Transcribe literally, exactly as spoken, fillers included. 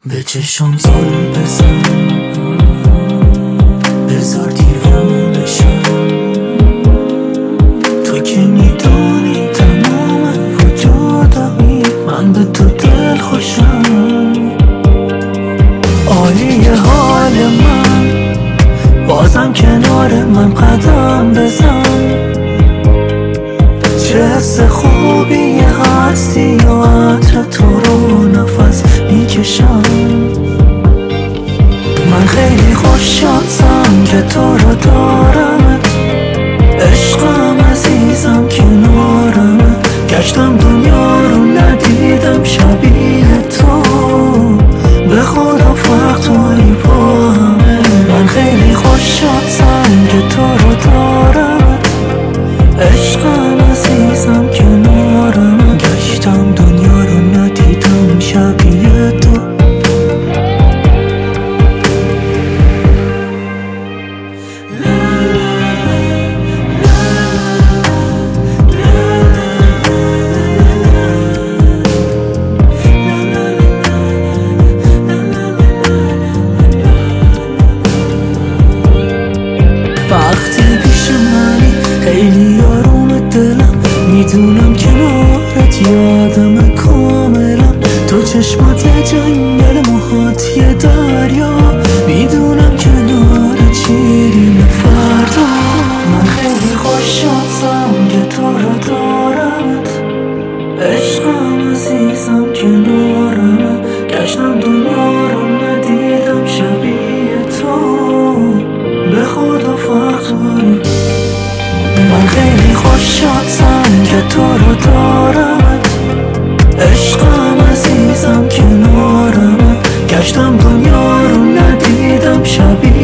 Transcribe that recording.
به چشم زل بزن، بذار دیوونه شم. تو که میدونی تمام وجودمی من به تو دل خوشم. عالی حال من، بازم کنار من قدم بزن. چه حس خوبی هستی و عطر تو رو نفس میکشم. من خیلی خوششانسم که تو رو دارمت، عشقم عزیزم کنارمت. گشتم دنیا رو ندیدم شبیه تو، به خدا فرق توی با همه. من خیلی خوششانسم که تو رو دارمت، عشقم عزیزم کنارمت. گشتم دنیا رو ندیدم شبیه تو. وقتی پیش منی خیلی آروم دلم، میدونم کنارت یادم کاملم. تو چشمات جنگل، موهات یه دریا، میدونم کنارت شیرین فردا. من خیلی خوششانسم که تو رو دارمت، عشقم عزیزم کنارمت. گشتم دنیا رو ندیدم شبیه تو، به خدا فرق داری. من خیلی خوششانسم که تو رو دارمت، عشقم عزیزم کنارمت. گشتم دنیا رو ندیدم شبیه